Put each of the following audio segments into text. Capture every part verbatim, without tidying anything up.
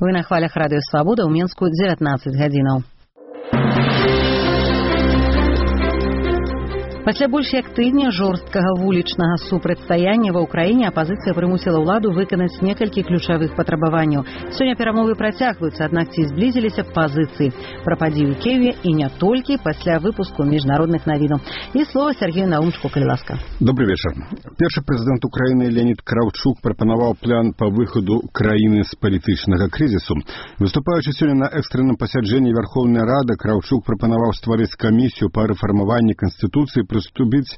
Вы на хвалях радыё Свабода, ў Мінску дзевятнаццаць гадзінаў. Пасля больш як тыдня жорсткага вулічнага супрацьстаяння ва ўкраіне апазіцыя прымусіла ўладу выканаць некалькі ключавых патрабаванняў. Сёння перамовы працягваюцца, аднак ці зблізіліся пазіцыі пра падзеі ў Кіеве і не толькі пасля выпуску міжнародных навінаў. І слова Сергею Наумчуку, калі ласка. Добрый вечар. Першы прэзідэнт Украіны Леонід Кравчук прапанаваў план па выхаду краіны з палітычнага крызісу. Выступаючы сёння на экстранным пасяджэнні Верховнай Рады, Кравчук прапанаваў стварыць камісію па рэфармаванні Канстытуцыі, прыступіць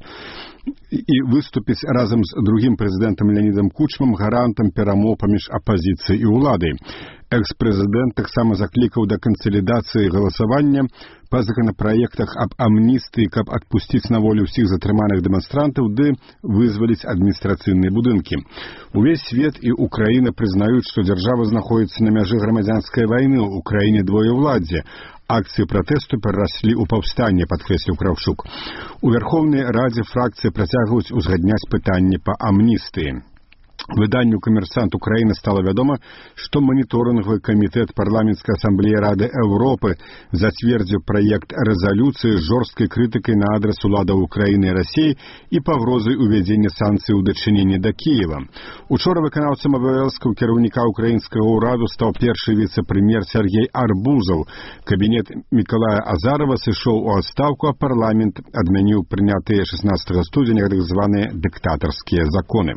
і выступіць разам з другім прэзідэнтам Леонідам Кучмам гарантам перамоў паміж апазіцыяй і ўладай. Экс-прэзідэнт таксама заклікаў да кансалідацыі галасавання па законапраектах аб амністыі, каб адпусціць на волю ўсіх затрыманых дэманстрантаў ды вызваліць адміністрацыйныя будынкі. Увесь свет і Украіна прызнаюць, што дзяржава знаходзіцца на мяжы грамадзянскай вайны, у краіне двоеўладдзе. Акцыі пратэсту перараслі ў паўстанне, падкрэсліў Кравчук. У Верховнай Радзе фракцыі працягваюць узгадняць пытанне па амністыі. Выданню «Камерсант» Украины стало вядома, что мониторинговый комитет Парламентской ассамблеи Рады Европы затвердил проект резолюции с жесткой критикой на адрес уладов Украины и России и погрозой уведения санкций у дачынення до Киева. Учора выканаўцам абавязкаў кіраўніка украинского ураду стал першы віцэ-прэм'ер Сергей Арбузов. Кабинет Миколая Азарова сышоў у адстаўку, а парламент адмяніў прынятыя шестнадцатага студзеня так званыя дыктатарскія законы.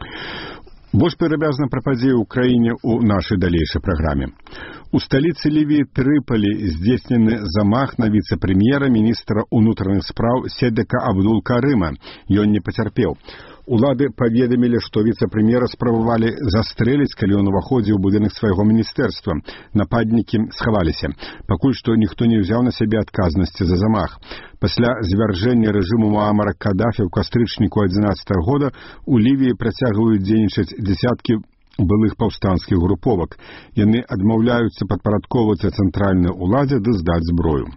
Больш падрабязна пра падзеі ў краіне ў нашай далейшай праграме. У сталіцы Лівіі Трыполі здзейснены замах на віцэ-прэм'ера міністра ўнутраных спраў Седека Абдул-Карыма. Ён не пацярпеў. Улады паведамілі, што віцэ-прэм'ера спрабавалі застрэліць, калі ён уваходзіў у будынак свайго міністэрства. Нападнікі схаваліся. Пакуль што ніхто не ўзяў на сябе адказнасці за замах. Пасля звяржэння рэжыму Муамара Кадафі ў кастрычніку адзінаццатага года у Лівіі працягваюць дзейнічаць дзесяткі былых паўстанцкіх груповак. Яны адмаўляюцца падпарадкоўвацца цэнтральнай уладзе ды здаць зброю.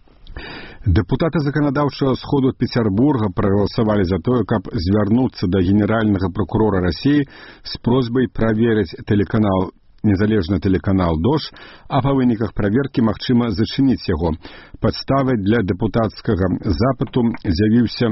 Депутаты законодавчего сходу Петербурга проголосовали за то, каб звярнуцца да генерального прокурора России с просьбой проверить телеканал, незалежны телеканал «Дождь», а по выніках проверки магчыма зачыніць яго. Падставай для депутатскага запыту з'явіўся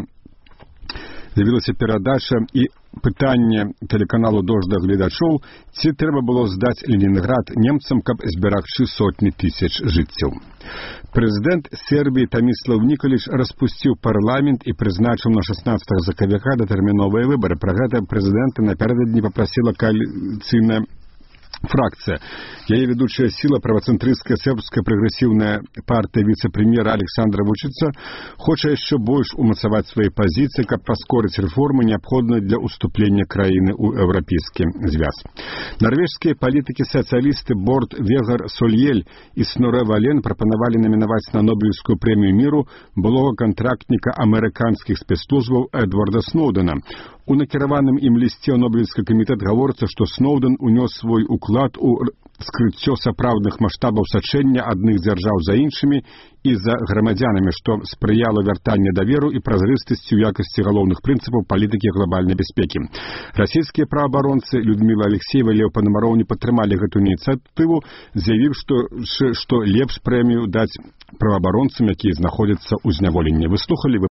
З'явілася перадача і пытанне тэлеканалу «Дождь» да гледачоў, ці трэба было здаць Ленінград немцам, каб зберагчы сотні тысяч жыццяў. Прэзідэнт Сербіі Томіслав Ніколіч распусціў парламент і прызначыў на шаснаццатага сакавіка датэрміновыя выбары. Пра гэта прэзідэнта напярэдадні папрасіла кааліцыйная фракция. Яе ведучая сила, правоцентрыстская сербская прогрессивная партия вице-премьера Александра Вучица, хоча яшчэ больш умацаваць свои позиции, каб паскорыць реформы, необходные для уступления краіны ў еўрапейскі звяз. Норвежские политики-социалисты Борт Вегар Сольель и Сноре Вален прапанавалі намінаваць на Нобелевскую премию миру былога контрактника американских спецслужбаў Эдварда Сноудена. У накіраваным ім лісце Нобелевскі камітэт гаворыцца, што Сноуден унёс свой уклад у скрыццё сапраўдных маштабаў сачэння адных дзяржаў за іншымі і за грамадзянамі, што спрыяла вяртанню даверу і празрыстасці ў якасці галоўных прынцыпаў палітыкі глобальнай бяспекі. Расійскія праабаронцы Людміла Алексеева і Леў Панамароў не падтрымалі гэту ініцыятыву, заявіў, што, што лепш прэмію даць праваабаронцам, якія знаходзяцца ў зняволенні. Выслухалі вы